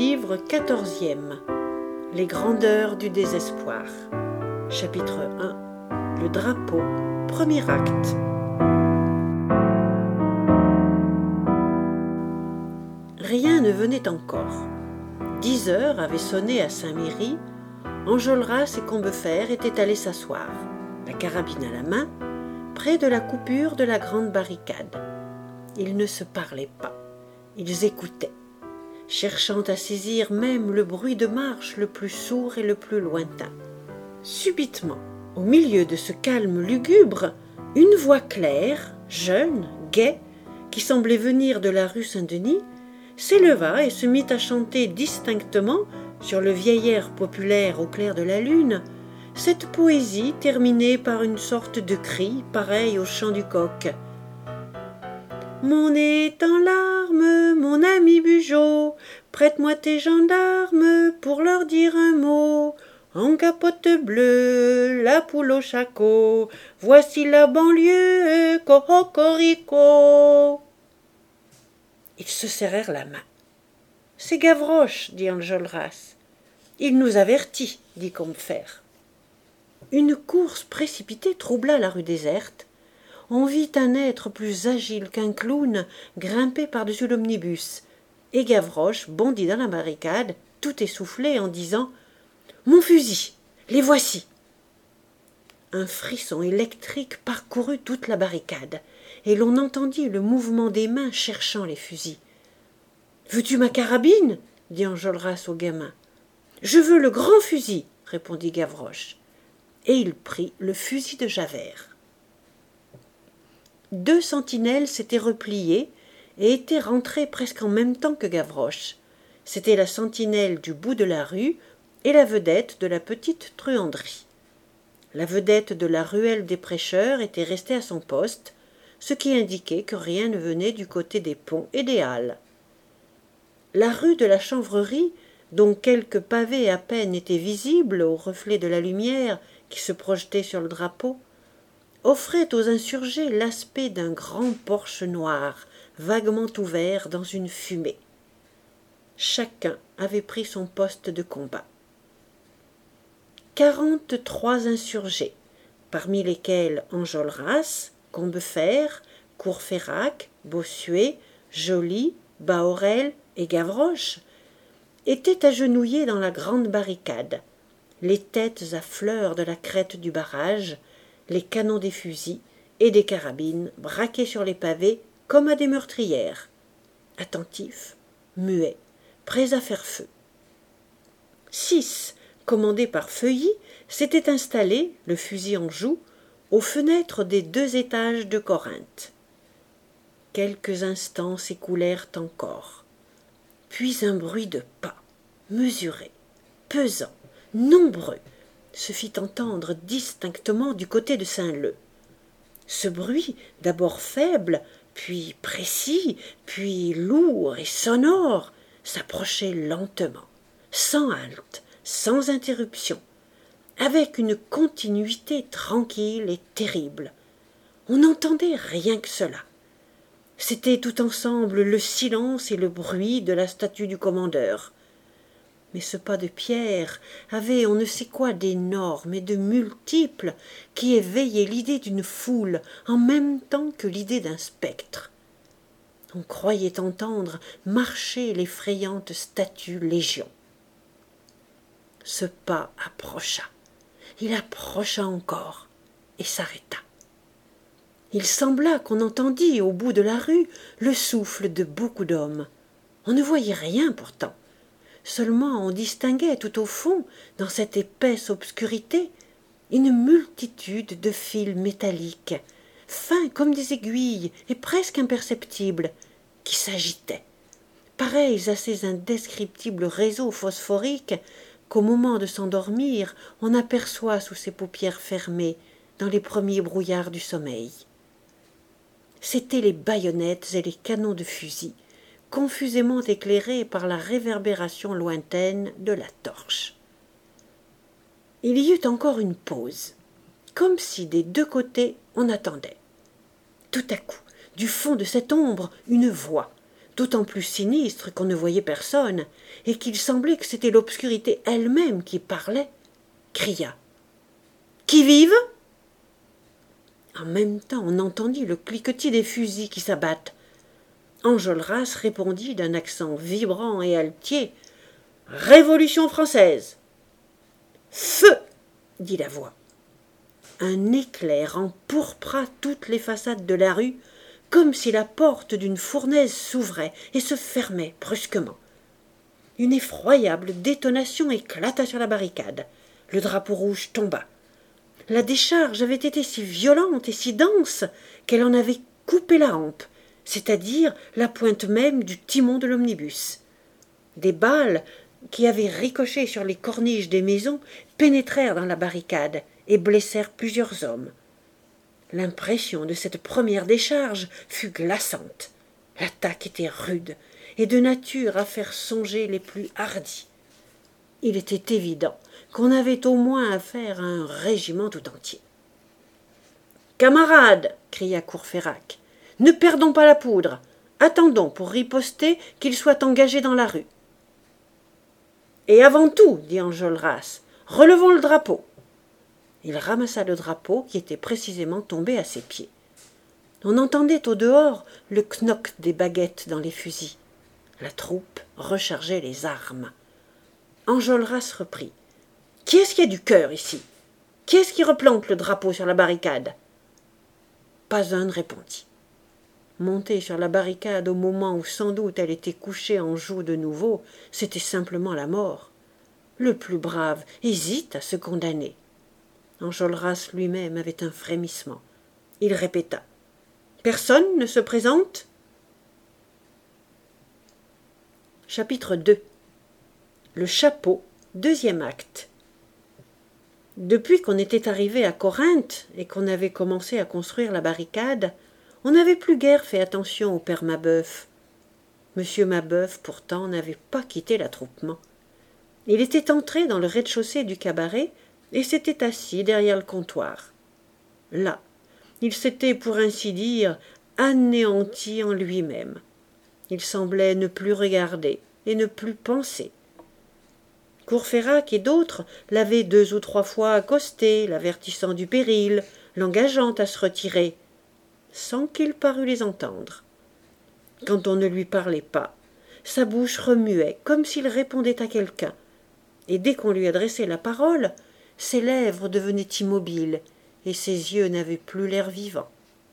Livre 14e. Les grandeurs du désespoir. Chapitre 1. Le drapeau. Premier acte. Rien ne venait encore. 10 heures avaient sonné à Saint-Méry. Enjolras et Combeferre étaient allés s'asseoir, la carabine à la main, près de la coupure de la grande barricade. Ils ne se parlaient pas. Ils écoutaient, cherchant à saisir même le bruit de marche le plus sourd et le plus lointain. Subitement, au milieu de ce calme lugubre, une voix claire, jeune, gaie, qui semblait venir de la rue Saint-Denis, s'éleva et se mit à chanter distinctement, sur le vieil air populaire au clair de la lune, cette poésie terminée par une sorte de cri pareil au chant du coq. Mon nez est en larmes, mon ami Bugeaud, prête-moi tes gendarmes pour leur dire un mot. En capote bleue, la poule au shako, voici la banlieue, cocorico. Ils se serrèrent la main. C'est Gavroche, dit Enjolras. Il nous avertit, dit Combeferre. Une course précipitée troubla la rue déserte. On vit un être plus agile qu'un clown grimper par-dessus l'omnibus, et Gavroche bondit dans la barricade, tout essoufflé, en disant « Mon fusil, les voici !» Un frisson électrique parcourut toute la barricade, et l'on entendit le mouvement des mains cherchant les fusils. « Veux-tu ma carabine ?» dit Enjolras au gamin. « Je veux le grand fusil !» répondit Gavroche, et il prit le fusil de Javert. 2 sentinelles s'étaient repliées et étaient rentrées presque en même temps que Gavroche. C'était la sentinelle du bout de la rue et la vedette de la petite truanderie. La vedette de la ruelle des prêcheurs était restée à son poste, ce qui indiquait que rien ne venait du côté des ponts et des halles. La rue de la Chanvrerie, dont quelques pavés à peine étaient visibles au reflet de la lumière qui se projetait sur le drapeau, offrait aux insurgés l'aspect d'un grand porche noir, vaguement ouvert dans une fumée. Chacun avait pris son poste de combat. 43 insurgés, parmi lesquels Enjolras, Combeferre, Courfeyrac, Bossuet, Joly, Bahorel et Gavroche, étaient agenouillés dans la grande barricade, les têtes à fleurs de la crête du barrage, les canons des fusils et des carabines braqués sur les pavés comme à des meurtrières, attentifs, muets, prêts à faire feu. 6, commandés par Feuilly, s'étaient installés, le fusil en joue, aux fenêtres des 2 étages de Corinthe. Quelques instants s'écoulèrent encore, puis un bruit de pas, mesuré, pesant, nombreux, se fit entendre distinctement du côté de Saint-Leu. Ce bruit, d'abord faible, puis précis, puis lourd et sonore, s'approchait lentement, sans halte, sans interruption, avec une continuité tranquille et terrible. On n'entendait rien que cela. C'était tout ensemble le silence et le bruit de la statue du commandeur. Mais ce pas de pierre avait on ne sait quoi d'énorme et de multiple qui éveillait l'idée d'une foule en même temps que l'idée d'un spectre. On croyait entendre marcher l'effrayante statue Légion. Ce pas approcha. Il approcha encore et s'arrêta. Il sembla qu'on entendît au bout de la rue le souffle de beaucoup d'hommes. On ne voyait rien pourtant. Seulement on distinguait tout au fond, dans cette épaisse obscurité, une multitude de fils métalliques, fins comme des aiguilles et presque imperceptibles, qui s'agitaient, pareils à ces indescriptibles réseaux phosphoriques qu'au moment de s'endormir on aperçoit sous ses paupières fermées dans les premiers brouillards du sommeil. C'étaient les baïonnettes et les canons de fusil, confusément éclairés par la réverbération lointaine de la torche. Il y eut encore une pause, comme si des 2 côtés on attendait. Tout à coup, du fond de cette ombre, une voix, d'autant plus sinistre qu'on ne voyait personne, et qu'il semblait que c'était l'obscurité elle-même qui parlait, cria « Qui vive ?» En même temps, on entendit le cliquetis des fusils qui s'abattent. Enjolras répondit d'un accent vibrant et altier « Révolution française !»« Feu !» dit la voix. Un éclair empourpra toutes les façades de la rue, comme si la porte d'une fournaise s'ouvrait et se fermait brusquement. Une effroyable détonation éclata sur la barricade. Le drapeau rouge tomba. La décharge avait été si violente et si dense qu'elle en avait coupé la hampe, c'est-à-dire la pointe même du timon de l'omnibus. Des balles, qui avaient ricoché sur les corniches des maisons, pénétrèrent dans la barricade et blessèrent plusieurs hommes. L'impression de cette première décharge fut glaçante. L'attaque était rude et de nature à faire songer les plus hardis. Il était évident qu'on avait au moins affaire à un régiment tout entier. « Camarades !» cria Courfeyrac, « ne perdons pas la poudre. Attendons pour riposter qu'ils soient engagés dans la rue. »« Et avant tout, dit Enjolras, relevons le drapeau. » Il ramassa le drapeau qui était précisément tombé à ses pieds. On entendait au dehors le knock des baguettes dans les fusils. La troupe rechargeait les armes. Enjolras reprit. « Qui est-ce qui a du cœur ici? Qui est-ce qui replante le drapeau sur la barricade ?» Pas un ne répondit. Monter sur la barricade au moment où sans doute elle était couchée en joue de nouveau, c'était simplement la mort. Le plus brave hésite à se condamner. Enjolras lui-même avait un frémissement. Il répéta. « Personne ne se présente ?» Chapitre 2. Le chapeau, deuxième acte. Depuis qu'on était arrivé à Corinthe et qu'on avait commencé à construire la barricade, on n'avait plus guère fait attention au père Mabeuf. Monsieur Mabeuf, pourtant, n'avait pas quitté l'attroupement. Il était entré dans le rez-de-chaussée du cabaret et s'était assis derrière le comptoir. Là, il s'était, pour ainsi dire, anéanti en lui-même. Il semblait ne plus regarder et ne plus penser. Courfeyrac et d'autres l'avaient 2 ou 3 fois accosté, l'avertissant du péril, l'engageant à se retirer, sans qu'il parût les entendre. Quand on ne lui parlait pas, sa bouche remuait comme s'il répondait à quelqu'un, et dès qu'on lui adressait la parole, ses lèvres devenaient immobiles et ses yeux n'avaient plus l'air vivant.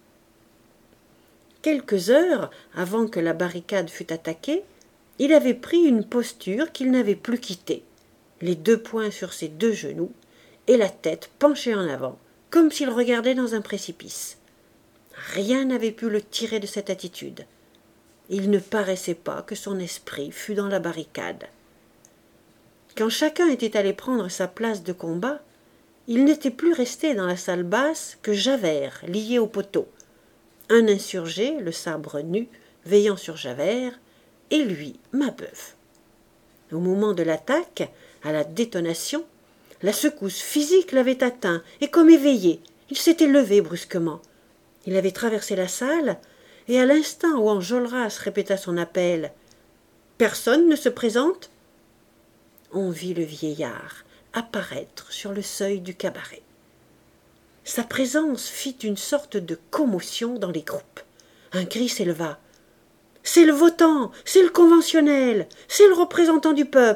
Quelques heures avant que la barricade fût attaquée, il avait pris une posture qu'il n'avait plus quittée, les 2 poings sur ses 2 genoux et la tête penchée en avant, comme s'il regardait dans un précipice. Rien n'avait pu le tirer de cette attitude. Il ne paraissait pas que son esprit fût dans la barricade. Quand chacun était allé prendre sa place de combat, il n'était plus resté dans la salle basse que Javert, lié au poteau, un insurgé, le sabre nu, veillant sur Javert, et lui, Mabeuf. Au moment de l'attaque, à la détonation, la secousse physique l'avait atteint, et comme éveillé, il s'était levé brusquement. Il avait traversé la salle, et à l'instant où Enjolras répéta son appel, « Personne ne se présente ?» on vit le vieillard apparaître sur le seuil du cabaret. Sa présence fit une sorte de commotion dans les groupes. Un cri s'éleva. « C'est le votant, c'est le conventionnel, c'est le représentant du peuple !»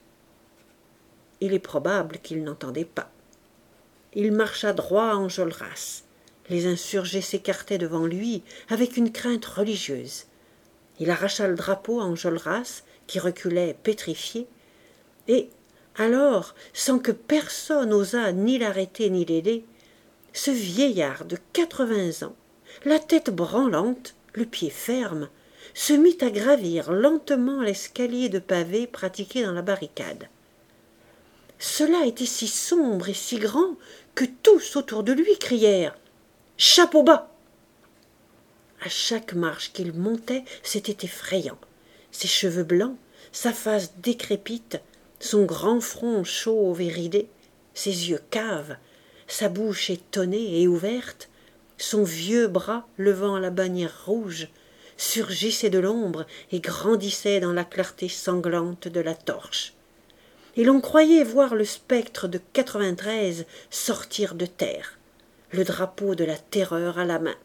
Il est probable qu'il n'entendait pas. Il marcha droit à Enjolras. Les insurgés s'écartaient devant lui avec une crainte religieuse. Il arracha le drapeau à Enjolras, qui reculait pétrifié, et, alors, sans que personne osât ni l'arrêter ni l'aider, ce vieillard de 80 ans, la tête branlante, le pied ferme, se mit à gravir lentement l'escalier de pavés pratiqué dans la barricade. Cela était si sombre et si grand que tous autour de lui crièrent « Chapeau bas !» À chaque marche qu'il montait, c'était effrayant. Ses cheveux blancs, sa face décrépite, son grand front chauve et ridé, ses yeux caves, sa bouche étonnée et ouverte, son vieux bras levant la bannière rouge, surgissaient de l'ombre et grandissaient dans la clarté sanglante de la torche. Et l'on croyait voir le spectre de 93 sortir de terre, le drapeau de la terreur à la main.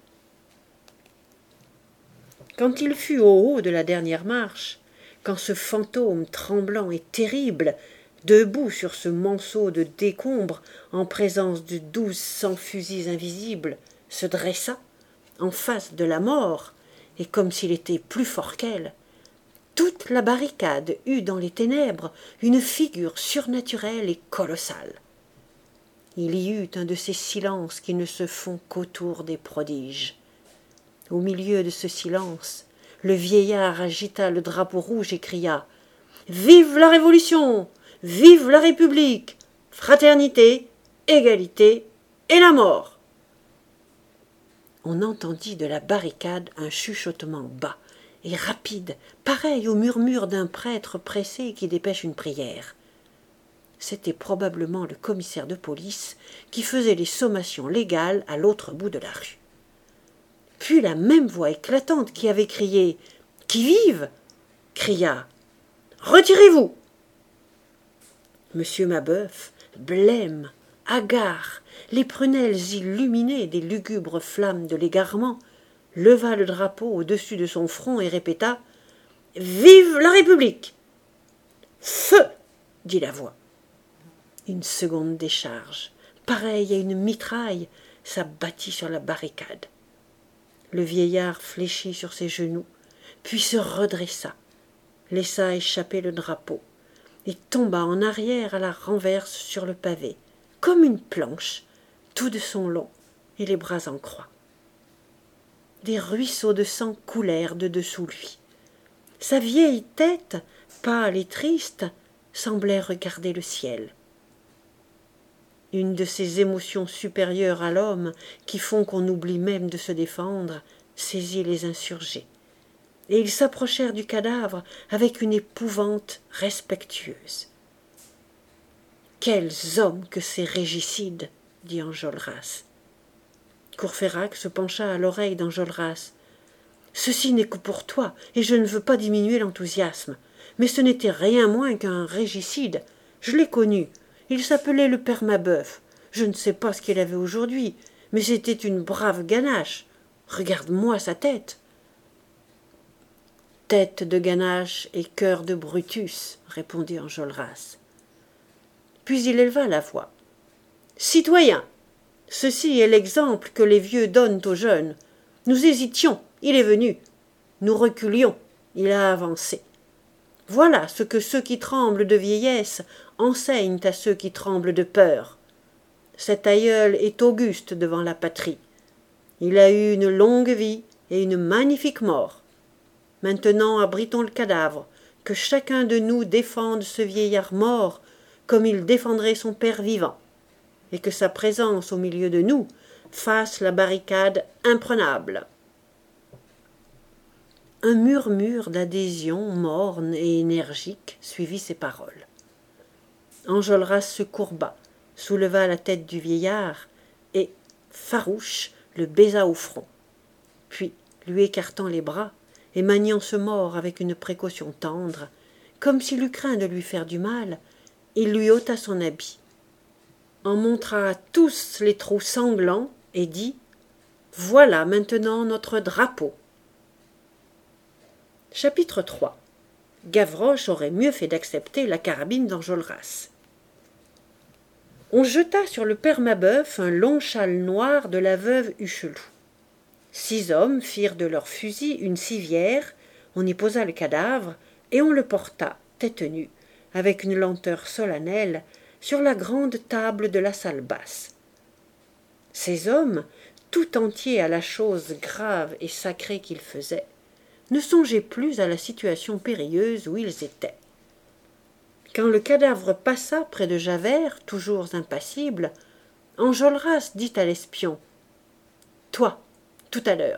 Quand il fut au haut de la dernière marche, quand ce fantôme tremblant et terrible, debout sur ce monceau de décombres en présence de 1200 fusils invisibles, se dressa, en face de la mort, et comme s'il était plus fort qu'elle, toute la barricade eut dans les ténèbres une figure surnaturelle et colossale. Il y eut un de ces silences qui ne se font qu'autour des prodiges. Au milieu de ce silence, le vieillard agita le drapeau rouge et cria « Vive la Révolution! Vive la République! Fraternité, égalité et la mort !» On entendit de la barricade un chuchotement bas et rapide, pareil au murmure d'un prêtre pressé qui dépêche une prière. C'était probablement le commissaire de police qui faisait les sommations légales à l'autre bout de la rue. Puis la même voix éclatante qui avait crié « Qui vive !» cria « Retirez-vous !» Monsieur Mabeuf, blême, hagard, les prunelles illuminées des lugubres flammes de l'égarement, leva le drapeau au-dessus de son front et répéta « Vive la République !»« Feu !» dit la voix. Une seconde décharge, pareille à une mitraille, s'abattit sur la barricade. Le vieillard fléchit sur ses genoux, puis se redressa, laissa échapper le drapeau, et tomba en arrière à la renverse sur le pavé, comme une planche, tout de son long, et les bras en croix. Des ruisseaux de sang coulèrent de dessous lui. Sa vieille tête, pâle et triste, semblait regarder le ciel. Une de ces émotions supérieures à l'homme qui font qu'on oublie même de se défendre saisit les insurgés, et ils s'approchèrent du cadavre avec une épouvante respectueuse. « Quels hommes que ces régicides !» dit Enjolras. Courfeyrac se pencha à l'oreille d'Enjolras. « Ceci n'est que pour toi, et je ne veux pas diminuer l'enthousiasme. Mais ce n'était rien moins qu'un régicide. Je l'ai connu. Il s'appelait le père Mabeuf. Je ne sais pas ce qu'il avait aujourd'hui, mais c'était une brave ganache. Regarde-moi sa tête. » « Tête de ganache et cœur de Brutus, » répondit Enjolras. Puis il éleva la voix. « Citoyens, ceci est l'exemple que les vieux donnent aux jeunes. Nous hésitions, il est venu. Nous reculions, il a avancé. Voilà ce que ceux qui tremblent de vieillesse enseignent à ceux qui tremblent de peur. Cet aïeul est auguste devant la patrie. Il a eu une longue vie et une magnifique mort. Maintenant abritons le cadavre, que chacun de nous défende ce vieillard mort comme il défendrait son père vivant, et que sa présence au milieu de nous fasse la barricade imprenable. » Un murmure d'adhésion morne et énergique suivit ces paroles. Enjolras se courba, souleva la tête du vieillard et, farouche, le baisa au front. Puis, lui écartant les bras et maniant ce mort avec une précaution tendre, comme s'il eût craint de lui faire du mal, il lui ôta son habit, en montra à tous les trous sanglants et dit « Voilà maintenant notre drapeau !» Chapitre 3. Gavroche aurait mieux fait d'accepter la carabine d'Enjolras. On jeta sur le père Mabeuf un long châle noir de la veuve Hucheloup. 6 hommes firent de leurs fusils une civière, on y posa le cadavre, et on le porta, tête nue, avec une lenteur solennelle, sur la grande table de la salle basse. Ces hommes, tout entiers à la chose grave et sacrée qu'ils faisaient, ne songeaient plus à la situation périlleuse où ils étaient. Quand le cadavre passa près de Javert, toujours impassible, Enjolras dit à l'espion « Toi, tout à l'heure. »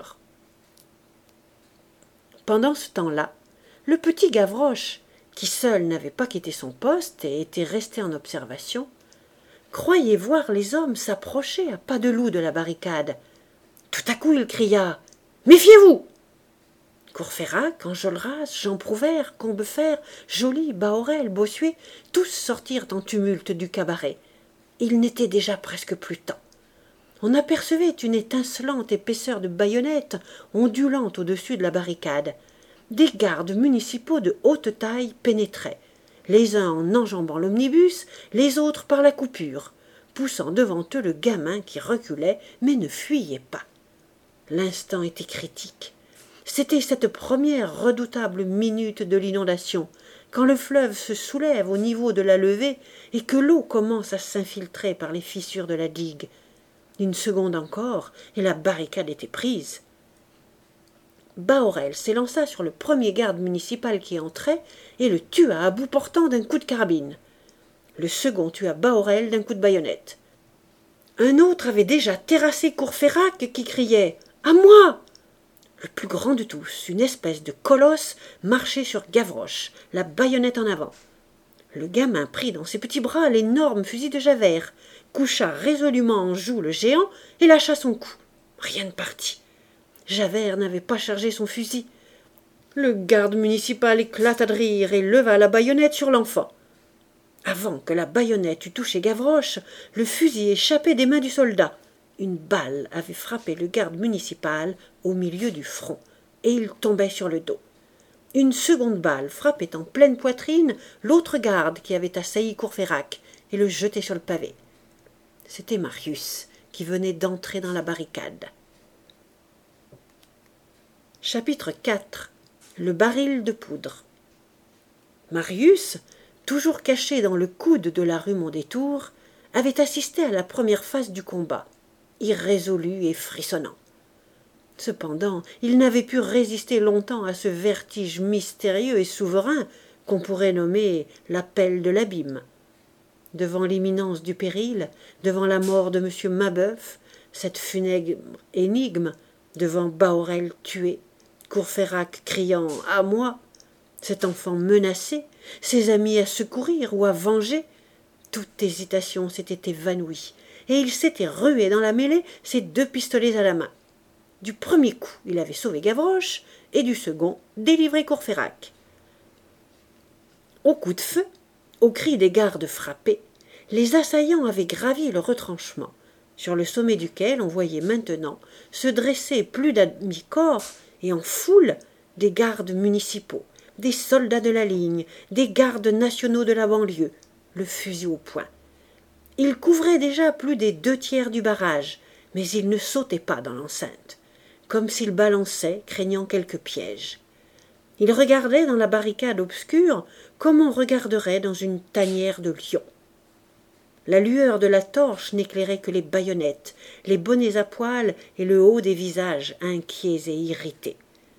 Pendant ce temps-là, le petit Gavroche, qui seul n'avait pas quitté son poste et était resté en observation, croyait voir les hommes s'approcher à pas de loup de la barricade. Tout à coup il cria « Méfiez-vous » Courfeyrac, Enjolras, Jean Prouvaire, Combeferre, Joly, Bahorel, Bossuet, tous sortirent en tumulte du cabaret. Il n'était déjà presque plus temps. On apercevait une étincelante épaisseur de baïonnettes ondulant au-dessus de la barricade. Des gardes municipaux de haute taille pénétraient, les uns en enjambant l'omnibus, les autres par la coupure, poussant devant eux le gamin qui reculait mais ne fuyait pas. L'instant était critique. C'était cette première redoutable minute de l'inondation, quand le fleuve se soulève au niveau de la levée et que l'eau commence à s'infiltrer par les fissures de la digue. Une seconde encore, et la barricade était prise. Bahorel s'élança sur le premier garde municipal qui entrait et le tua à bout portant d'un coup de carabine. Le second tua Bahorel d'un coup de baïonnette. Un autre avait déjà terrassé Courfeyrac qui criait « À moi !» Le plus grand de tous, une espèce de colosse, marchait sur Gavroche, la baïonnette en avant. Le gamin prit dans ses petits bras l'énorme fusil de Javert, coucha résolument en joue le géant et lâcha son coup. Rien ne partit. Javert n'avait pas chargé son fusil. Le garde municipal éclata de rire et leva la baïonnette sur l'enfant. Avant que la baïonnette eût touché Gavroche, le fusil échappait des mains du soldat. Une balle avait frappé le garde municipal au milieu du front, et il tombait sur le dos. Une seconde balle frappait en pleine poitrine l'autre garde qui avait assailli Courfeyrac et le jetait sur le pavé. C'était Marius qui venait d'entrer dans la barricade. Chapitre 4. Le baril de poudre. Marius, toujours caché dans le coude de la rue Mondétour, avait assisté à la première phase du combat, irrésolu et frissonnant. Cependant, il n'avait pu résister longtemps à ce vertige mystérieux et souverain qu'on pourrait nommer l'appel de l'abîme. Devant l'imminence du péril, devant la mort de M. Mabeuf, cette funèbre énigme, devant Bahorel tué, Courfeyrac criant « À moi !», cet enfant menacé, ses amis à secourir ou à venger, toute hésitation s'était évanouie, et il s'était rué dans la mêlée, ses 2 pistolets à la main. Du premier coup, il avait sauvé Gavroche, et du second, délivré Courfeyrac. Au coup de feu, au cri des gardes frappés, les assaillants avaient gravi le retranchement, sur le sommet duquel on voyait maintenant se dresser plus d'à mi-corps et en foule des gardes municipaux, des soldats de la ligne, des gardes nationaux de la banlieue, le fusil au poing. Ils couvraient déjà plus des 2/3 du barrage, mais ils ne sautaient pas dans l'enceinte, comme s'ils balançaient, craignant quelque piège. Ils regardaient dans la barricade obscure comme on regarderait dans une tanière de lions. La lueur de la torche n'éclairait que les baïonnettes, les bonnets à poil et le haut des visages inquiets et irrités.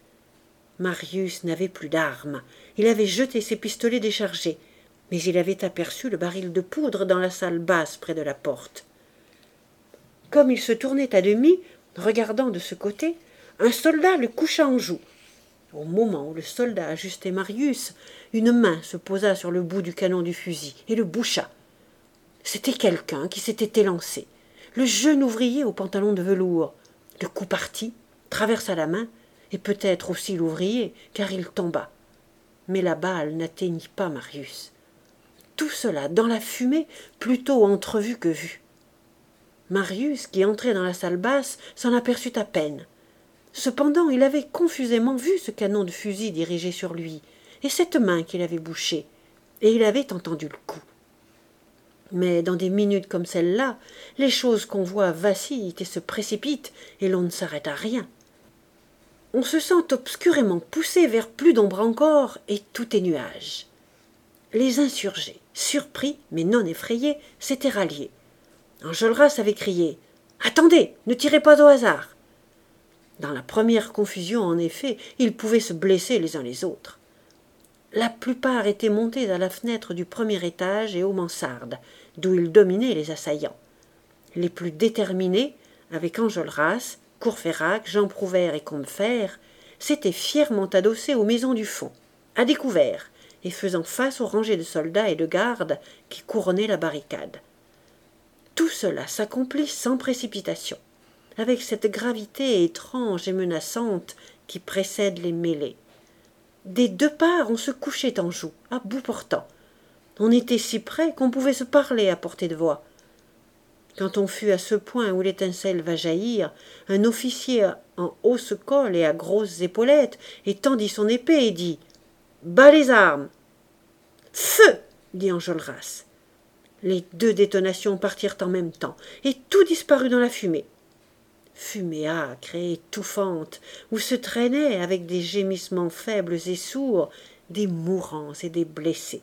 Marius n'avait plus d'armes. Il avait jeté ses pistolets déchargés, mais il avait aperçu le baril de poudre dans la salle basse près de la porte. Comme il se tournait à demi, regardant de ce côté, un soldat le coucha en joue. Au moment où le soldat ajustait Marius, une main se posa sur le bout du canon du fusil et le boucha. C'était quelqu'un qui s'était élancé, le jeune ouvrier au pantalon de velours. Le coup partit, traversa la main, et peut-être aussi l'ouvrier, car il tomba. Mais la balle n'atteignit pas Marius. Tout cela dans la fumée, plutôt entrevu que vu. Marius, qui entrait dans la salle basse, s'en aperçut à peine. Cependant, il avait confusément vu ce canon de fusil dirigé sur lui, et cette main qu'il avait bouchée, et il avait entendu le coup. Mais dans des minutes comme celle-là, les choses qu'on voit vacillent et se précipitent, et l'on ne s'arrête à rien. On se sent obscurément poussé vers plus d'ombre encore, et tout est nuage. Les insurgés, surpris mais non effrayés, s'étaient ralliés. Enjolras avait crié « Attendez, ne tirez pas au hasard !» Dans la première confusion, en effet, ils pouvaient se blesser les uns les autres. La plupart étaient montés à la fenêtre du premier étage et aux mansardes, d'où ils dominaient les assaillants. Les plus déterminés, avec Enjolras, Courfeyrac, Jean Prouvaire et Combeferre, s'étaient fièrement adossés aux maisons du fond, à découvert, et faisant face aux rangées de soldats et de gardes qui couronnaient la barricade. Tout cela s'accomplit sans précipitation, avec cette gravité étrange et menaçante qui précèdent les mêlées. Des deux parts on se couchait en joue, à bout portant. On était si près qu'on pouvait se parler à portée de voix. Quand on fut à ce point où l'étincelle va jaillir, un officier en hausse col et à grosses épaulettes étendit son épée et dit « Bas les armes !»« Feu !» dit Enjolras. Les deux détonations partirent en même temps, et tout disparut dans la fumée. Fumée âcre et étouffante, où se traînaient, avec des gémissements faibles et sourds, des mourants et des blessés.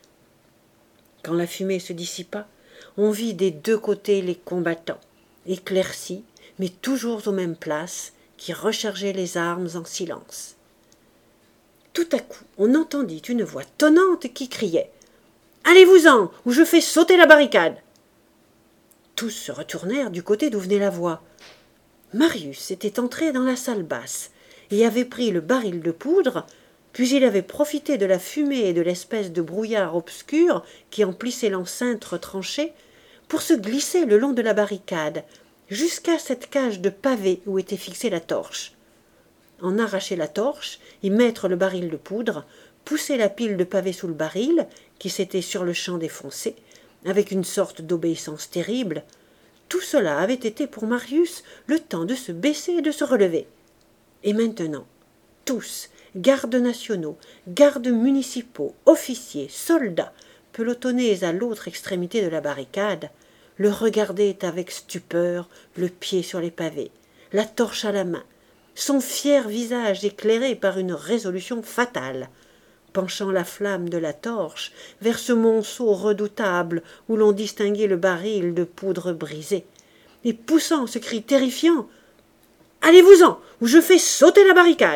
Quand la fumée se dissipa, on vit des deux côtés les combattants, éclaircis, mais toujours aux mêmes places, qui rechargeaient les armes en silence. Tout à coup, on entendit une voix tonnante qui criait « Allez-vous-en, ou je fais sauter la barricade !» Tous se retournèrent du côté d'où venait la voix. Marius était entré dans la salle basse et avait pris le baril de poudre, puis il avait profité de la fumée et de l'espèce de brouillard obscur qui emplissait l'enceinte retranchée pour se glisser le long de la barricade, jusqu'à cette cage de pavés où était fixée la torche. En arracher la torche, y mettre le baril de poudre, pousser la pile de pavés sous le baril, qui s'était sur le champ défoncé, avec une sorte d'obéissance terrible, tout cela avait été pour Marius le temps de se baisser et de se relever. Et maintenant, tous, gardes nationaux, gardes municipaux, officiers, soldats, pelotonnés à l'autre extrémité de la barricade, le regardaient avec stupeur, le pied sur les pavés, la torche à la main, son fier visage éclairé par une résolution fatale, penchant la flamme de la torche vers ce monceau redoutable où l'on distinguait le baril de poudre brisée, et poussant ce cri terrifiant « Allez-vous-en, ou je fais sauter la barricade !»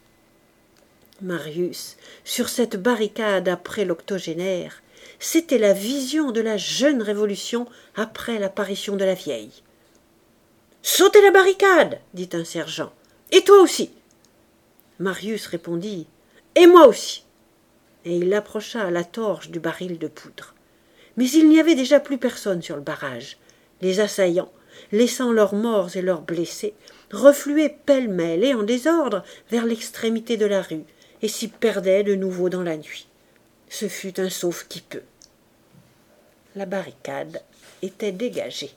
Marius, sur cette barricade après l'octogénaire, c'était la vision de la jeune révolution après l'apparition de la vieille. « Sautez la barricade !» dit un sergent. « Et toi aussi !» Marius répondit « Et moi aussi !» et il approcha la torche du baril de poudre. Mais il n'y avait déjà plus personne sur le barrage. Les assaillants, laissant leurs morts et leurs blessés, refluaient pêle-mêle et en désordre vers l'extrémité de la rue et s'y perdaient de nouveau dans la nuit. Ce fut un sauve-qui-peut. La barricade était dégagée.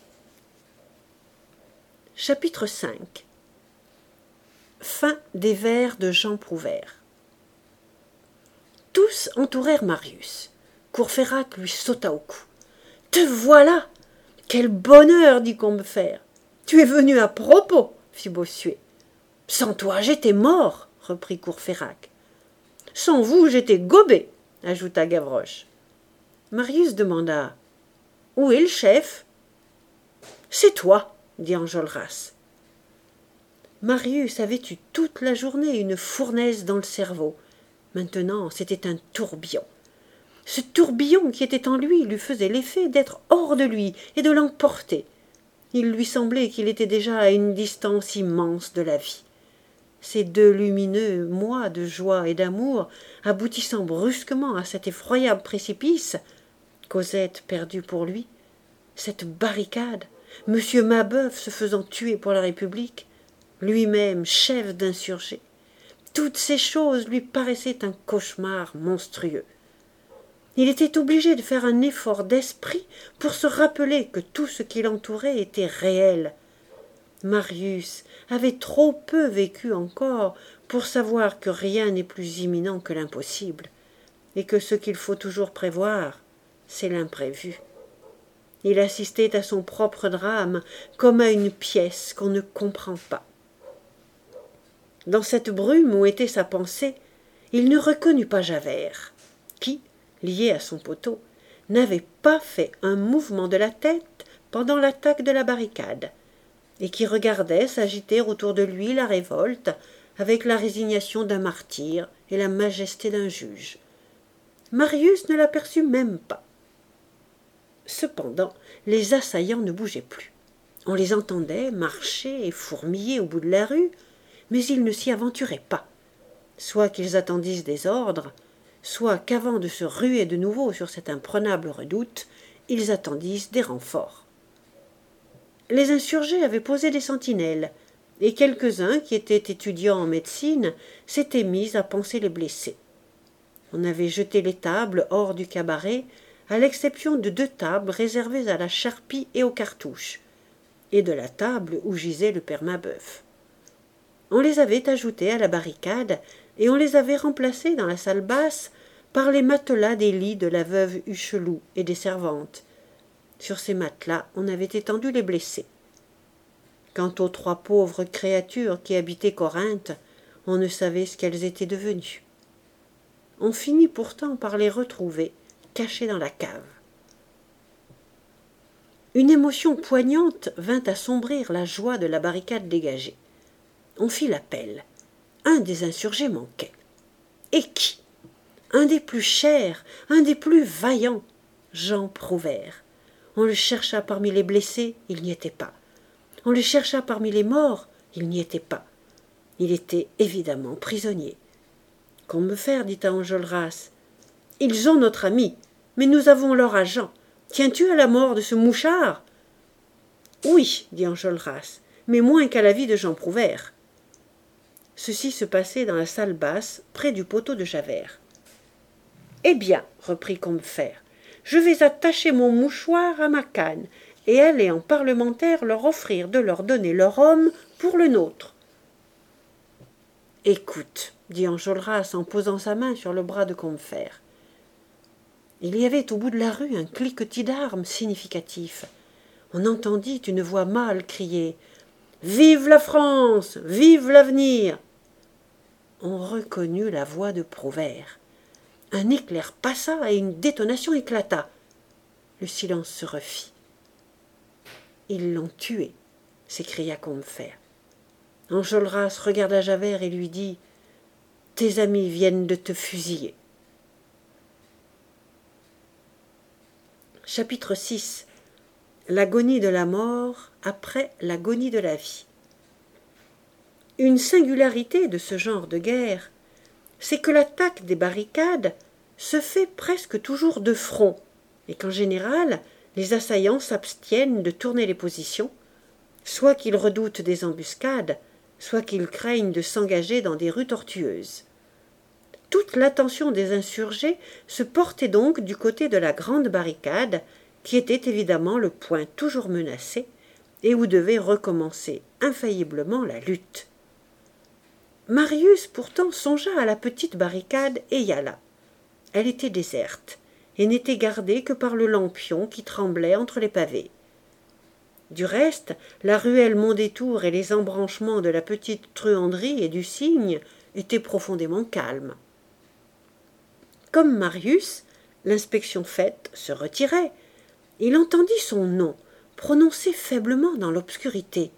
Chapitre 5. Fin des vers de Jean Prouvaire. Tous entourèrent Marius. Courfeyrac lui sauta au cou. « Te voilà ! Quel bonheur ! dit Combeferre. « Tu es venu à propos !» fit Bossuet. « Sans toi, j'étais mort !» reprit Courfeyrac. « Sans vous, j'étais gobé !» ajouta Gavroche. Marius demanda « Où est le chef ?»« C'est toi !» dit Enjolras. Marius avait eu toute la journée une fournaise dans le cerveau. Maintenant, c'était un tourbillon. Ce tourbillon qui était en lui lui faisait l'effet d'être hors de lui et de l'emporter. Il lui semblait qu'il était déjà à une distance immense de la vie. Ces deux lumineux mois de joie et d'amour, aboutissant brusquement à cet effroyable précipice, Cosette perdue pour lui, cette barricade, M. Mabeuf se faisant tuer pour la République, lui-même chef d'insurgés, toutes ces choses lui paraissaient un cauchemar monstrueux. Il était obligé de faire un effort d'esprit pour se rappeler que tout ce qui l'entourait était réel. Marius avait trop peu vécu encore pour savoir que rien n'est plus imminent que l'impossible, et que ce qu'il faut toujours prévoir, c'est l'imprévu. Il assistait à son propre drame comme à une pièce qu'on ne comprend pas. Dans cette brume où était sa pensée, il ne reconnut pas Javert, qui, lié à son poteau, n'avait pas fait un mouvement de la tête pendant l'attaque de la barricade, et qui regardait s'agiter autour de lui la révolte avec la résignation d'un martyr et la majesté d'un juge. Marius ne l'aperçut même pas. Cependant, les assaillants ne bougeaient plus. On les entendait marcher et fourmiller au bout de la rue, mais ils ne s'y aventuraient pas, soit qu'ils attendissent des ordres, soit qu'avant de se ruer de nouveau sur cette imprenable redoute, ils attendissent des renforts. Les insurgés avaient posé des sentinelles, et quelques-uns qui étaient étudiants en médecine s'étaient mis à panser les blessés. On avait jeté les tables hors du cabaret, à l'exception de 2 tables réservées à la charpie et aux cartouches, et de la table où gisait le père Mabeuf. On les avait ajoutées à la barricade, et on les avait remplacées dans la salle basse par les matelas des lits de la veuve Hucheloup et des servantes. Sur ces matelas, on avait étendu les blessés. Quant aux 3 pauvres créatures qui habitaient Corinthe, on ne savait ce qu'elles étaient devenues. On finit pourtant par les retrouver, cachées dans la cave. Une émotion poignante vint assombrir la joie de la barricade dégagée. On fit l'appel. Un des insurgés manquait. Et qui? Un des plus chers, un des plus vaillants, Jean Prouvaire. On le chercha parmi les blessés, il n'y était pas. On le chercha parmi les morts, il n'y était pas. Il était évidemment prisonnier. Combeferre dit à Enjolras: « Ils ont notre ami, mais nous avons leur agent. Tiens-tu à la mort de ce mouchard ?» « Oui, dit Enjolras, mais moins qu'à la vie de Jean Prouvaire. » Ceci se passait dans la salle basse, près du poteau de Javert. « Eh bien, reprit Combeferre, je vais attacher mon mouchoir à ma canne et aller en parlementaire leur offrir de leur donner leur homme pour le nôtre. »« Écoute, dit Enjolras en posant sa main sur le bras de Combeferre. Il y avait au bout de la rue un cliquetis d'armes significatif. On entendit une voix mâle crier « Vive la France! Vive l'avenir !» On reconnut la voix de Prouvaire. Un éclair passa et une détonation éclata. Le silence se refit. « Ils l'ont tué !» s'écria Combeferre. Enjolras regarda Javert et lui dit « Tes amis viennent de te fusiller. » Chapitre 6. L'agonie de la mort après l'agonie de la vie. Une singularité de ce genre de guerre, c'est que l'attaque des barricades se fait presque toujours de front, et qu'en général, les assaillants s'abstiennent de tourner les positions, soit qu'ils redoutent des embuscades, soit qu'ils craignent de s'engager dans des rues tortueuses. Toute l'attention des insurgés se portait donc du côté de la grande barricade, qui était évidemment le point toujours menacé, et où devait recommencer infailliblement la lutte. Marius pourtant songea à la petite barricade et y alla. Elle était déserte, et n'était gardée que par le lampion qui tremblait entre les pavés. Du reste, la ruelle Mondétour et les embranchements de la petite truanderie et du Cygne étaient profondément calmes. Comme Marius, l'inspection faite, se retirait, il entendit son nom, prononcé faiblement dans l'obscurité.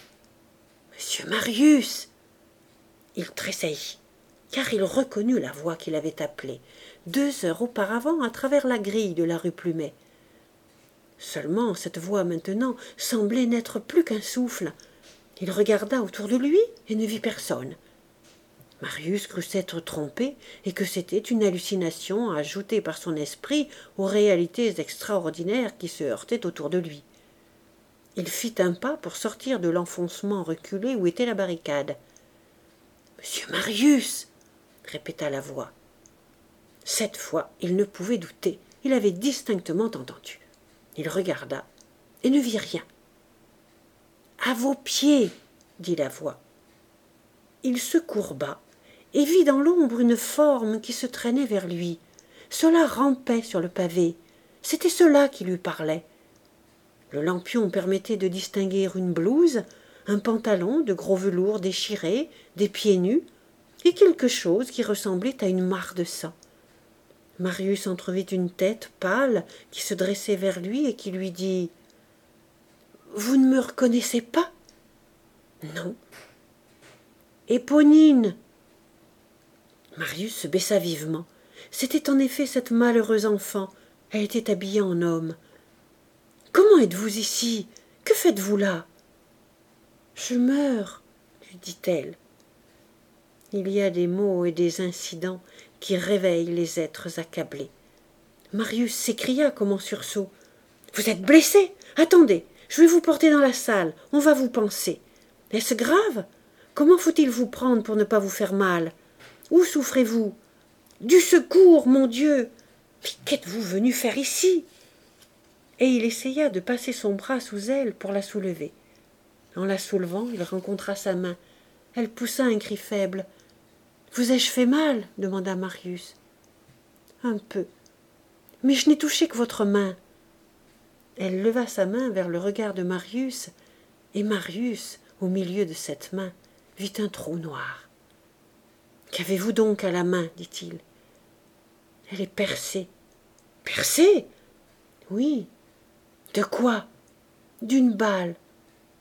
« Monsieur Marius !» Il tressaillit, car il reconnut la voix qui l'avait appelé 2 heures auparavant à travers la grille de la rue Plumet. Seulement cette voix maintenant semblait n'être plus qu'un souffle. Il regarda autour de lui et ne vit personne. Marius crut s'être trompé et que c'était une hallucination ajoutée par son esprit aux réalités extraordinaires qui se heurtaient autour de lui. Il fit un pas pour sortir de l'enfoncement reculé où était la barricade. « Monsieur Marius !» répéta la voix. Cette fois, il ne pouvait douter. Il avait distinctement entendu. Il regarda et ne vit rien. « À vos pieds !» dit la voix. Il se courba et vit dans l'ombre une forme qui se traînait vers lui. Cela rampait sur le pavé. C'était cela qui lui parlait. Le lampion permettait de distinguer une blouse, un pantalon de gros velours déchiré, des pieds nus, et quelque chose qui ressemblait à une mare de sang. Marius entrevit une tête pâle qui se dressait vers lui et qui lui dit « Vous ne me reconnaissez pas ?»« Non. »« Éponine !» Marius se baissa vivement. C'était en effet cette malheureuse enfant. Elle était habillée en homme. « Comment êtes-vous ici? Que faites-vous là ?»« Je meurs, » lui dit-elle. Il y a des mots et des incidents qui réveillent les êtres accablés. Marius s'écria comme en sursaut. « Vous êtes blessé? Attendez, je vais vous porter dans la salle, on va vous panser. » Est-ce grave? Comment faut-il vous prendre pour ne pas vous faire mal? Où souffrez-vous? Du secours, mon Dieu! Mais qu'êtes-vous venu faire ici? Et il essaya de passer son bras sous elle pour la soulever. En la soulevant, il rencontra sa main. Elle poussa un cri faible. « Vous ai-je fait mal ?» demanda Marius. « Un peu. Mais je n'ai touché que votre main. » Elle leva sa main vers le regard de Marius, et Marius, au milieu de cette main, vit un trou noir. « Qu'avez-vous donc à la main ?» dit-il. « Elle est percée. »« Percée ?» ?»« Oui. »« De quoi ?»« D'une balle. »« Comment ?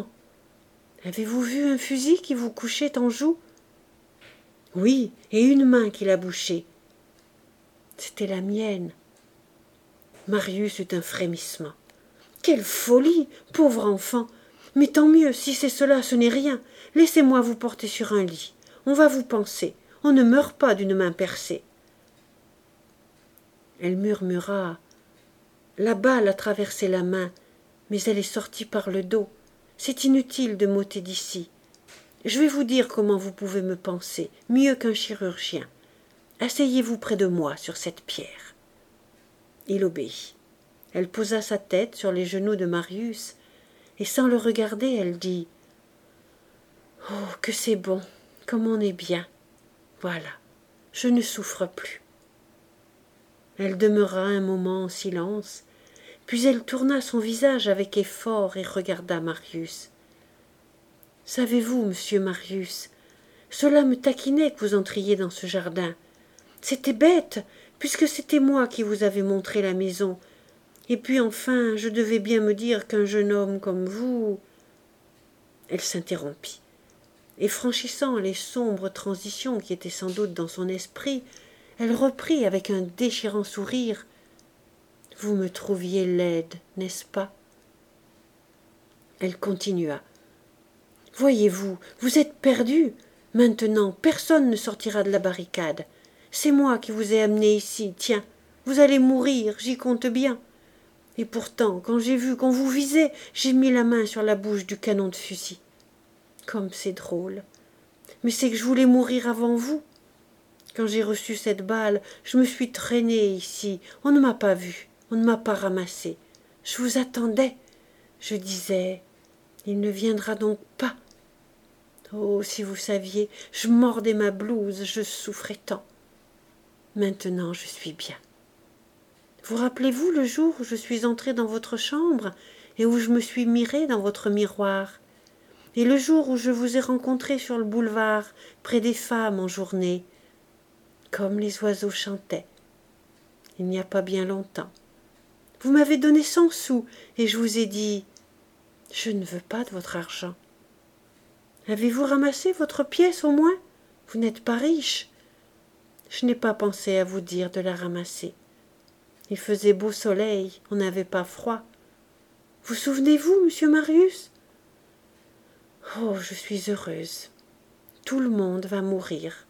Avez-vous vu un fusil qui vous couchait en joue ? » ?»« Oui, et une main qui l'a bouchée. » »« C'était la mienne. » Marius eut un frémissement. « Quelle folie, pauvre enfant ! Mais tant mieux, si c'est cela, ce n'est rien. Laissez-moi vous porter sur un lit. On va vous panser. On ne meurt pas d'une main percée. » Elle murmura. « La balle a traversé la main, mais elle est sortie par le dos. C'est inutile de m'ôter d'ici. Je vais vous dire comment vous pouvez me panser, mieux qu'un chirurgien. Asseyez-vous près de moi sur cette pierre. » Il obéit. Elle posa sa tête sur les genoux de Marius, et sans le regarder, elle dit « Oh, que c'est bon, comme on est bien. Voilà, je ne souffre plus. » Elle demeura un moment en silence, puis elle tourna son visage avec effort et regarda Marius. « Savez-vous, monsieur Marius, cela me taquinait que vous entriez dans ce jardin. C'était bête, puisque c'était moi qui vous avais montré la maison. Et puis enfin, je devais bien me dire qu'un jeune homme comme vous... » Elle s'interrompit, et franchissant les sombres transitions qui étaient sans doute dans son esprit, elle reprit avec un déchirant sourire. « Vous me trouviez laide, n'est-ce pas ?» Elle continua. « Voyez-vous, vous êtes perdu. Maintenant, personne ne sortira de la barricade. C'est moi qui vous ai amené ici, tiens, vous allez mourir, j'y compte bien. Et pourtant, quand j'ai vu qu'on vous visait, j'ai mis la main sur la bouche du canon de fusil. Comme c'est drôle. Mais c'est que je voulais mourir avant vous. Quand j'ai reçu cette balle, je me suis traînée ici. On ne m'a pas vue, on ne m'a pas ramassée. Je vous attendais. Je disais, il ne viendra donc pas. Oh, si vous saviez, je mordais ma blouse, je souffrais tant. Maintenant, je suis bien. Vous rappelez-vous le jour où je suis entrée dans votre chambre et où je me suis mirée dans votre miroir, et le jour où je vous ai rencontré sur le boulevard, près des femmes en journée, comme les oiseaux chantaient. Il n'y a pas bien longtemps. Vous m'avez donné 100 sous et je vous ai dit « Je ne veux pas de votre argent. » Avez-vous ramassé votre pièce au moins? Vous n'êtes pas riche. Je n'ai pas pensé à vous dire de la ramasser. Il faisait beau soleil, on n'avait pas froid. Vous souvenez-vous, monsieur Marius? Oh, je suis heureuse. Tout le monde va mourir.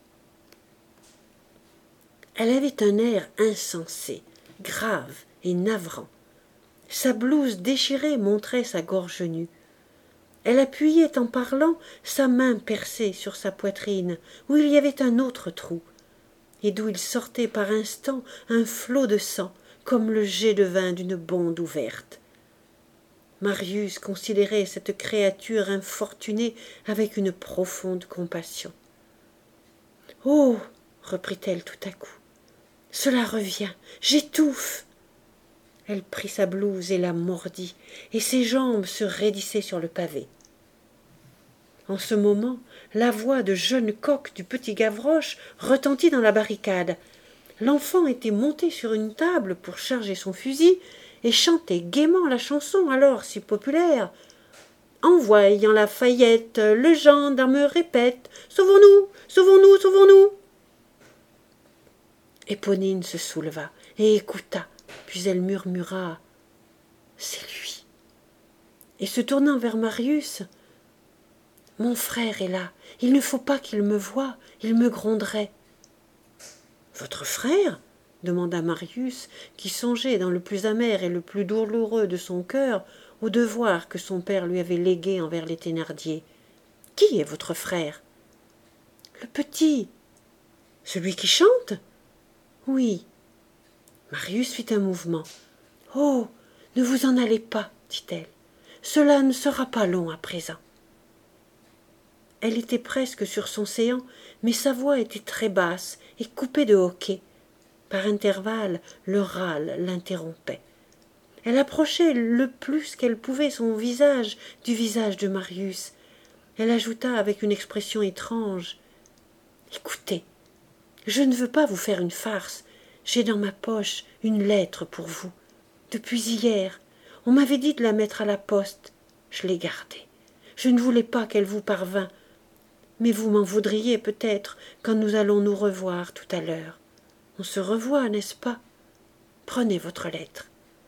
Elle avait un air insensé, grave et navrant. Sa blouse déchirée montrait sa gorge nue. Elle appuyait en parlant sa main percée sur sa poitrine, où il y avait un autre trou, et d'où il sortait par instants un flot de sang, comme le jet de vin d'une bonde ouverte. Marius considérait cette créature infortunée avec une profonde compassion. « Oh !» reprit-elle tout à coup. « Cela revient, j'étouffe !» Elle prit sa blouse et la mordit, et ses jambes se raidissaient sur le pavé. En ce moment, la voix de jeune coq du petit Gavroche retentit dans la barricade. L'enfant était monté sur une table pour charger son fusil et chantait gaiement la chanson alors si populaire. « En voyant la Fayette, le gendarme répète « Sauvons-nous, sauvons-nous, sauvons-nous » Éponine se souleva et écouta, puis elle murmura « C'est lui !» Et se tournant vers Marius, « Mon frère est là, il ne faut pas qu'il me voie, il me gronderait. » « Votre frère ?» demanda Marius, qui songeait dans le plus amer et le plus douloureux de son cœur au devoir que son père lui avait légué envers les Thénardier. Qui est votre frère? Le petit. Celui qui chante? Oui. Marius fit un mouvement. Oh, ne vous en allez pas, dit-elle. Cela ne sera pas long à présent. Elle était presque sur son séant, mais sa voix était très basse et coupée de hoquets. Par intervalles, le râle l'interrompait. Elle approchait le plus qu'elle pouvait son visage du visage de Marius. Elle ajouta avec une expression étrange. « Écoutez, je ne veux pas vous faire une farce. J'ai dans ma poche une lettre pour vous. Depuis hier, on m'avait dit de la mettre à la poste. Je l'ai gardée. Je ne voulais pas qu'elle vous parvînt. Mais vous m'en voudriez peut-être quand nous allons nous revoir tout à l'heure. On se revoit, n'est-ce pas? Prenez votre lettre. »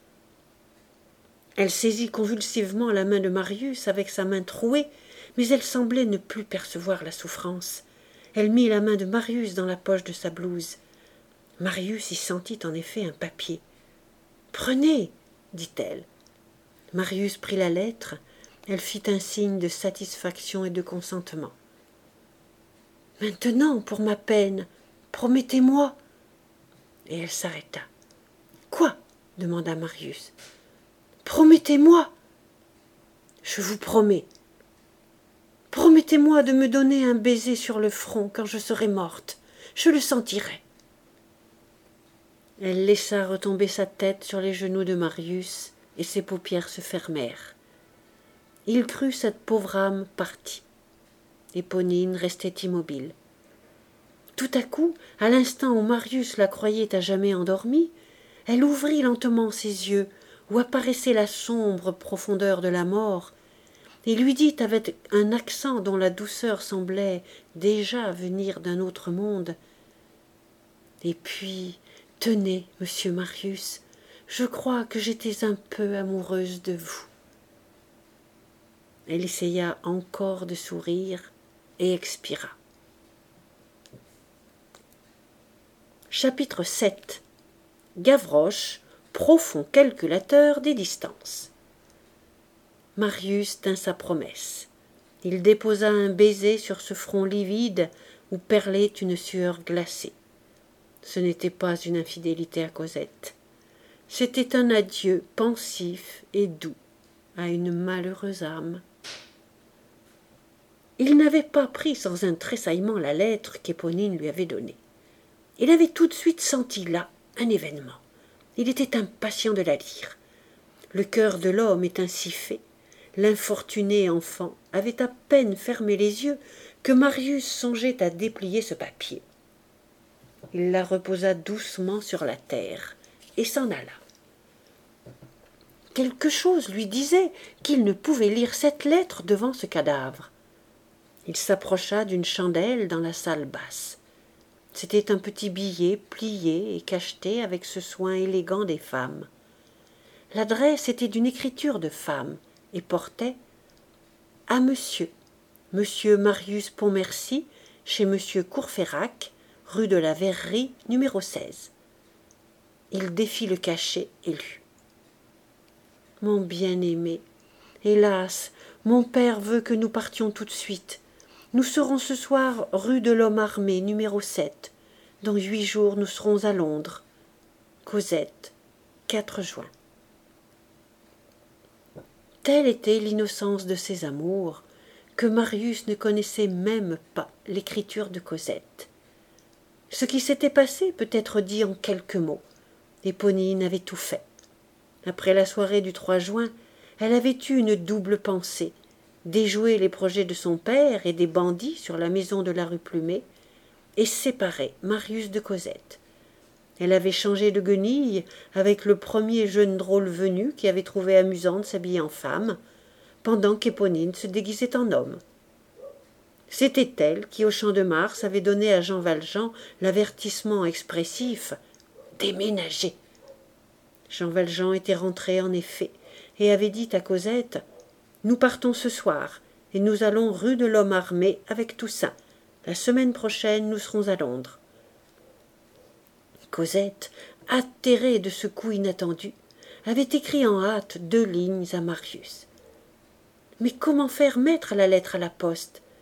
Elle saisit convulsivement la main de Marius avec sa main trouée, mais elle semblait ne plus percevoir la souffrance. Elle mit la main de Marius dans la poche de sa blouse. Marius y sentit en effet un papier. « Prenez, dit-elle. » Marius prit la lettre. Elle fit un signe de satisfaction et de consentement. « Maintenant, pour ma peine, promettez-moi. » Et elle s'arrêta. « Quoi ?» demanda Marius. « Promettez-moi. »« Je vous promets. Promettez-moi de me donner un baiser sur le front quand je serai morte. Je le sentirai. » Elle laissa retomber sa tête sur les genoux de Marius et ses paupières se fermèrent. Il crut cette pauvre âme partie. Éponine restait immobile. Tout à coup, à l'instant où Marius la croyait à jamais endormie, elle ouvrit lentement ses yeux, où apparaissait la sombre profondeur de la mort, et lui dit avec un accent dont la douceur semblait déjà venir d'un autre monde. « Et puis, tenez, monsieur Marius, je crois que j'étais un peu amoureuse de vous. » Elle essaya encore de sourire et expira. Chapitre 7. Gavroche, profond calculateur des distances. Marius tint sa promesse. Il déposa un baiser sur ce front livide où perlait une sueur glacée. Ce n'était pas une infidélité à Cosette. C'était un adieu pensif et doux à une malheureuse âme. Il n'avait pas pris sans un tressaillement la lettre qu'Éponine lui avait donnée. Il avait tout de suite senti là un événement. Il était impatient de la lire. Le cœur de l'homme est ainsi fait. L'infortuné enfant avait à peine fermé les yeux que Marius songeait à déplier ce papier. Il la reposa doucement sur la terre et s'en alla. Quelque chose lui disait qu'il ne pouvait lire cette lettre devant ce cadavre. Il s'approcha d'une chandelle dans la salle basse. C'était un petit billet plié et cacheté avec ce soin élégant des femmes. L'adresse était d'une écriture de femme et portait « À Monsieur Marius Pontmercy, chez Monsieur Courfeyrac, rue de la Verrerie, numéro 16. » Il défit le cachet et lut. « Mon bien-aimé, hélas, mon père veut que nous partions tout de suite. Nous serons ce soir rue de l'Homme Armé, numéro 7. Dans 8 jours, nous serons à Londres. Cosette, 4 juin. » Telle était l'innocence de ses amours, que Marius ne connaissait même pas l'écriture de Cosette. Ce qui s'était passé peut être dit en quelques mots. Éponine avait tout fait. Après la soirée du 3 juin, elle avait eu une double pensée, déjouer les projets de son père et des bandits sur la maison de la rue Plumet, et séparer Marius de Cosette. Elle avait changé de guenille avec le premier jeune drôle venu qui avait trouvé amusant de s'habiller en femme, pendant qu'Éponine se déguisait en homme. C'était elle qui, au Champ de Mars, avait donné à Jean Valjean l'avertissement expressif « Déménager !» Jean Valjean était rentré en effet et avait dit à Cosette « Nous partons ce soir et nous allons rue de l'Homme Armé avec Toussaint. La semaine prochaine, nous serons à Londres. » Cosette, atterrée de ce coup inattendu, avait écrit en hâte 2 lignes à Marius. Mais comment faire mettre la lettre à la poste?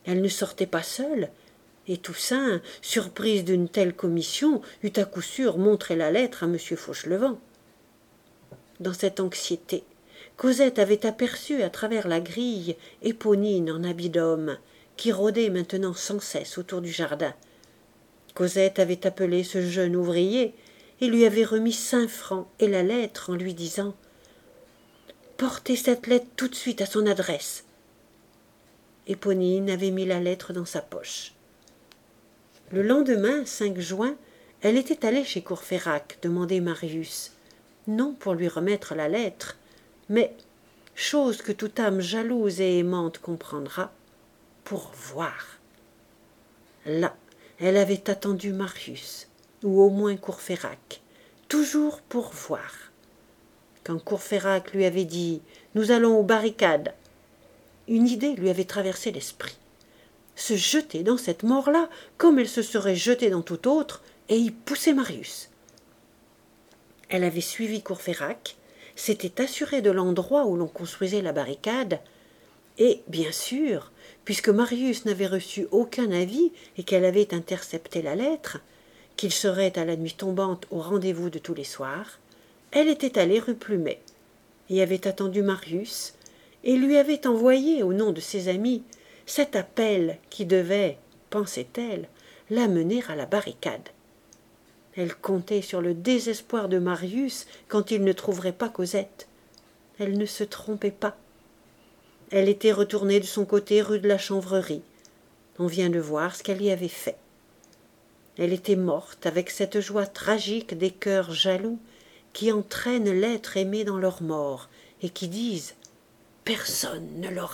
Elle ne sortait pas seule, et Toussaint, surprise d'une telle commission, eût à coup sûr montré la lettre à M. Fauchelevent. Dans cette anxiété, Cosette avait aperçu à travers la grille Éponine en habit d'homme, qui rôdait maintenant sans cesse autour du jardin. Cosette avait appelé ce jeune ouvrier et lui avait remis 5 francs et la lettre en lui disant « Portez cette lettre tout de suite à son adresse. » Éponine avait mis la lettre dans sa poche. Le lendemain, 5 juin, elle était allée chez Courfeyrac demander Marius, non pour lui remettre la lettre, mais, chose que toute âme jalouse et aimante comprendra, pour voir. Là, elle avait attendu Marius, ou au moins Courfeyrac, toujours pour voir. Quand Courfeyrac lui avait dit « Nous allons aux barricades », une idée lui avait traversé l'esprit. Se jeter dans cette mort-là, comme elle se serait jetée dans toute autre, et y pousser Marius. Elle avait suivi Courfeyrac, s'était assurée de l'endroit où l'on construisait la barricade, et, bien sûr, puisque Marius n'avait reçu aucun avis et qu'elle avait intercepté la lettre, qu'il serait à la nuit tombante au rendez-vous de tous les soirs, elle était allée rue Plumet, et avait attendu Marius, et lui avait envoyé, au nom de ses amis, cet appel qui devait, pensait-elle, l'amener à la barricade. Elle comptait sur le désespoir de Marius quand il ne trouverait pas Cosette. Elle ne se trompait pas. Elle était retournée de son côté rue de la Chanvrerie. On vient de voir ce qu'elle y avait fait. Elle était morte avec cette joie tragique des cœurs jaloux qui entraînent l'être aimé dans leur mort et qui disent « Personne ne l'aura ».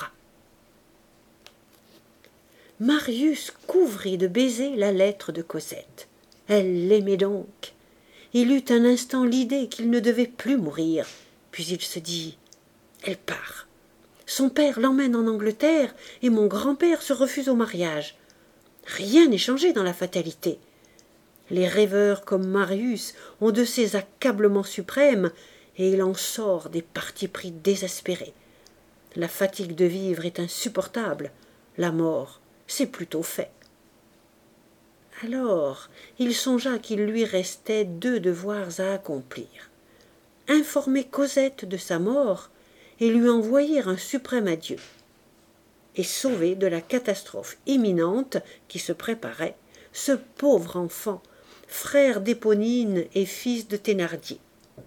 Marius couvrit de baisers la lettre de Cosette. Elle l'aimait donc. Il eut un instant l'idée qu'il ne devait plus mourir, puis il se dit « Elle part. Son père l'emmène en Angleterre et mon grand-père se refuse au mariage. Rien n'est changé dans la fatalité. Les rêveurs comme Marius ont de ces accablements suprêmes et il en sort des partis pris désespérés. La fatigue de vivre est insupportable. La mort, c'est plutôt fait. » Alors, il songea qu'il lui restait 2 devoirs à accomplir. Informer Cosette de sa mort et lui envoyer un suprême adieu, et sauver de la catastrophe imminente qui se préparait ce pauvre enfant, frère d'Éponine et fils de Thénardier.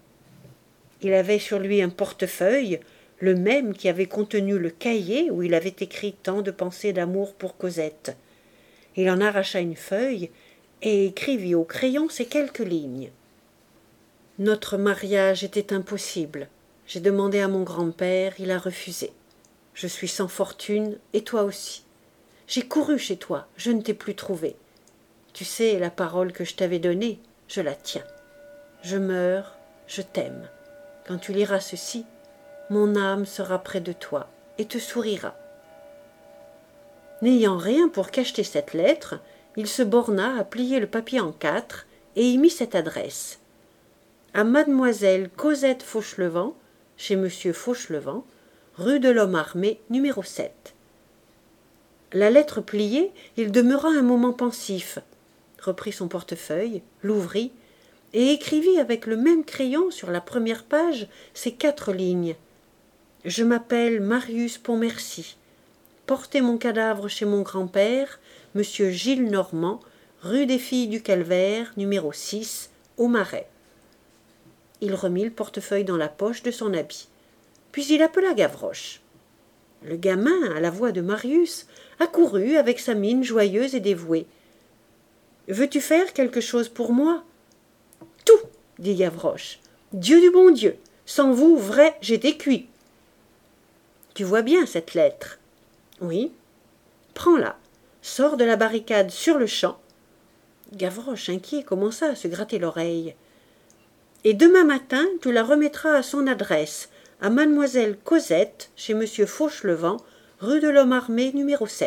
Il avait sur lui un portefeuille, le même qui avait contenu le cahier où il avait écrit tant de pensées d'amour pour Cosette. Il en arracha une feuille et écrivit au crayon ces quelques lignes. « Notre mariage était impossible. J'ai demandé à mon grand-père, il a refusé. Je suis sans fortune, et toi aussi. J'ai couru chez toi, je ne t'ai plus trouvé. Tu sais, la parole que je t'avais donnée, je la tiens. Je meurs, je t'aime. Quand tu liras ceci, mon âme sera près de toi et te sourira. » N'ayant rien pour cacheter cette lettre, il se borna à plier le papier en 4 et y mit cette adresse. À mademoiselle Cosette Fauchelevent, chez monsieur Fauchelevent, rue de l'Homme Armé, numéro 7. La lettre pliée, il demeura un moment pensif, reprit son portefeuille, l'ouvrit, et écrivit avec le même crayon sur la première page ces 4 lignes. « Je m'appelle Marius Pontmercy. Portez mon cadavre chez mon grand-père, monsieur Gilles Normand, rue des Filles du Calvaire, numéro 6, au Marais. » Il remit le portefeuille dans la poche de son habit. Puis il appela Gavroche. Le gamin, à la voix de Marius, accourut avec sa mine joyeuse et dévouée. « Veux-tu faire quelque chose pour moi ?»« Tout, dit Gavroche. Dieu du bon Dieu, sans vous, vrai, j'étais cuit. »« Tu vois bien cette lettre ?»« Oui. »« Prends-la, sors de la barricade sur le champ. » Gavroche, inquiet, commença à se gratter l'oreille. « Et demain matin, tu la remettras à son adresse, à mademoiselle Cosette, chez monsieur Fauchelevent, rue de l'Homme Armé, numéro 7. »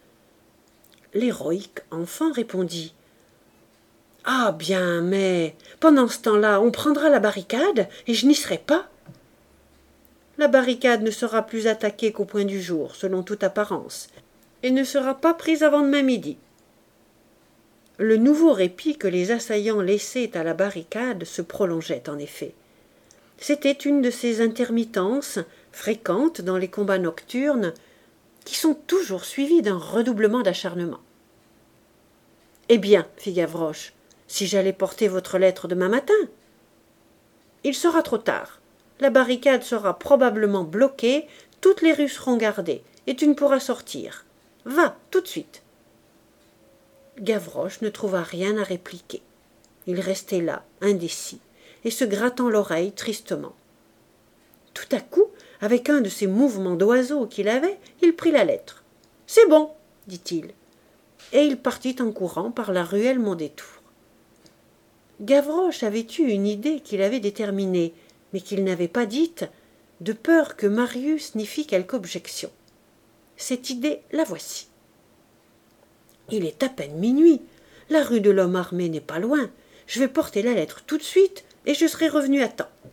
L'héroïque enfant répondit. « Ah bien, mais pendant ce temps-là, on prendra la barricade et je n'y serai pas. » La barricade ne sera plus attaquée qu'au point du jour, selon toute apparence. et ne sera pas prise avant demain midi. Le nouveau répit que les assaillants laissaient à la barricade se prolongeait en effet. C'était une de ces intermittences fréquentes dans les combats nocturnes qui sont toujours suivis d'un redoublement d'acharnement. « Eh bien, fit Gavroche, si j'allais porter votre lettre demain matin ?»« Il sera trop tard. La barricade sera probablement bloquée, toutes les rues seront gardées, et tu ne pourras sortir. Va, tout de suite. » Gavroche ne trouva rien à répliquer. Il restait là, indécis, et se grattant l'oreille tristement. Tout à coup, avec un de ces mouvements d'oiseau qu'il avait, il prit la lettre. « C'est bon, dit-il, et il partit en courant par la ruelle Mondétour. Gavroche avait eu une idée qu'il avait déterminée, mais qu'il n'avait pas dite, de peur que Marius n'y fît quelque objection. Cette idée, la voici. Il est à peine minuit, la rue de l'Homme-Armé n'est pas loin, je vais porter la lettre tout de suite, et je serai revenu à temps.